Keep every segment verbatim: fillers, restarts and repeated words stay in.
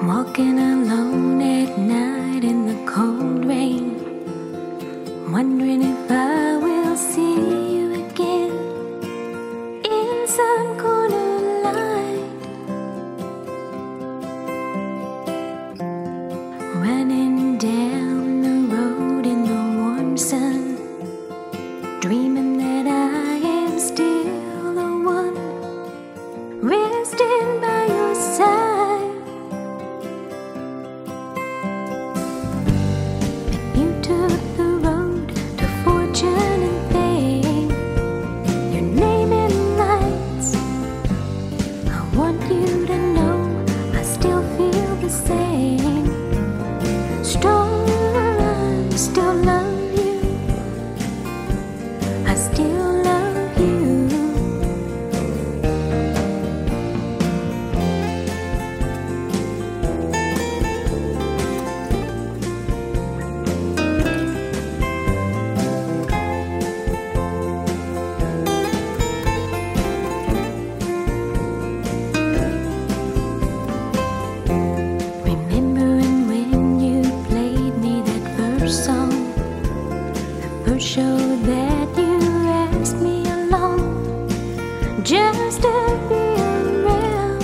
Walking alone at night in the cold rain, wondering if I will see you again in some corner light. Running down the road in the warm sun, dreaming that I am still the one resting by your side. Show that you asked me along just to be around,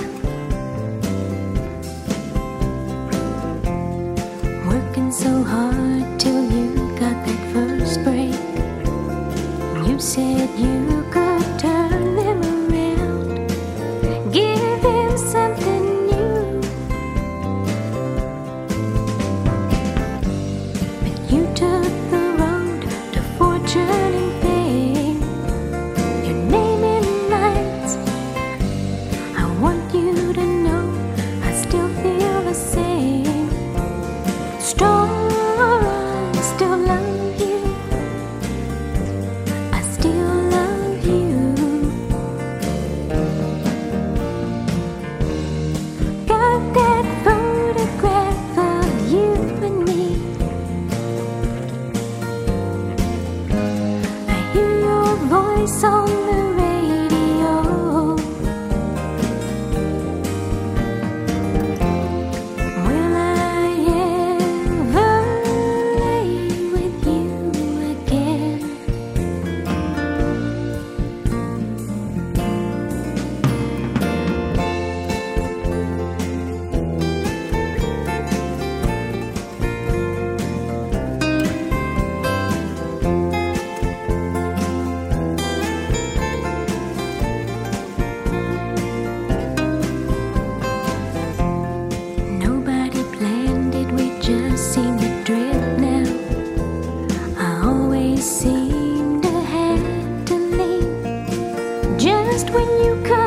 working so hard till you got that first break. You said you could turn them around, give them something new, but you took the turning pain, your name in lights. I want you to know I still feel the same. Strong, I still love you. I still love you. Got that photograph of you and me. Voice on the radio. Will I ever lay with you again? Just seem to drift now. I always seem to have to leave just when you come.